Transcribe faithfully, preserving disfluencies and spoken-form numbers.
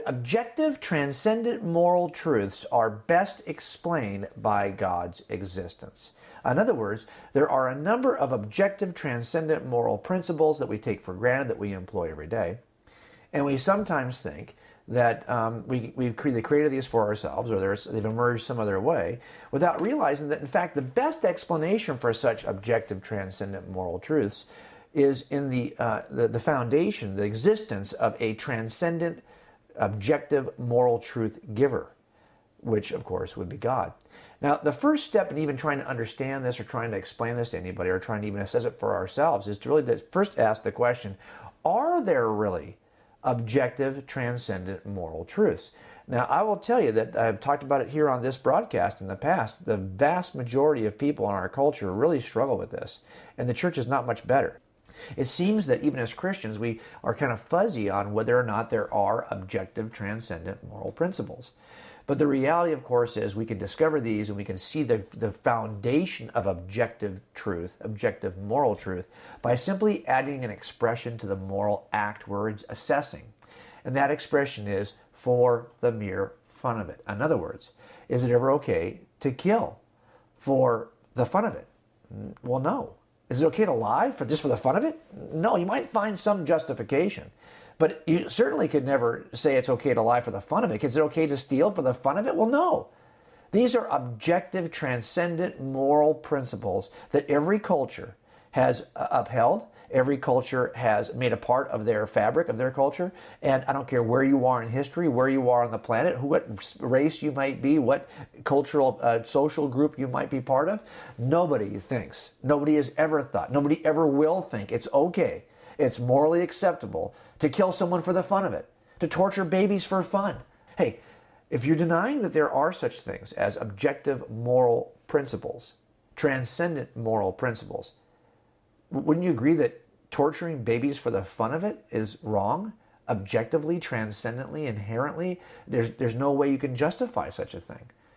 Objective, transcendent moral truths are best explained by God's existence. In other words, there are a number of objective, transcendent moral principles that we take for granted that we employ every day. And we sometimes think that um, we, we've created these for ourselves, or they've emerged some other way, without realizing that, in fact, the best explanation for such objective, transcendent moral truths is in the, uh, the, the foundation, the existence of a transcendent, objective moral truth giver, which of course would be God. Now, the first step in even trying to understand this or trying to explain this to anybody or trying to even assess it for ourselves is to really to first ask the question, are there really objective, transcendent moral truths? Now, I will tell you that I've talked about it here on this broadcast in the past. The vast majority of people in our culture really struggle with this, and the church is not much better. It seems that even as Christians, we are kind of fuzzy on whether or not there are objective, transcendent moral principles. But the reality, of course, is we can discover these and we can see the, the foundation of objective truth, objective moral truth, by simply adding an expression to the moral act we're assessing. And that expression is for the mere fun of it. In other words, is it ever okay to kill for the fun of it? Well, no. Is it okay to lie for just for the fun of it? No, you might find some justification. But you certainly could never say it's okay to lie for the fun of it. Is it okay to steal for the fun of it? Well, no. These are objective, transcendent moral principles that every culture has upheld. Every culture has made a part of their fabric, of their culture. And I don't care where you are in history, where you are on the planet, who, what race you might be, what cultural, uh, social group you might be part of. Nobody thinks, nobody has ever thought, nobody ever will think it's okay, it's morally acceptable to kill someone for the fun of it, to torture babies for fun. Hey, if you're denying that there are such things as objective moral principles, transcendent moral principles, wouldn't you agree that torturing babies for the fun of it is wrong? Objectively, transcendently, inherently, there's, there's no way you can justify such a thing.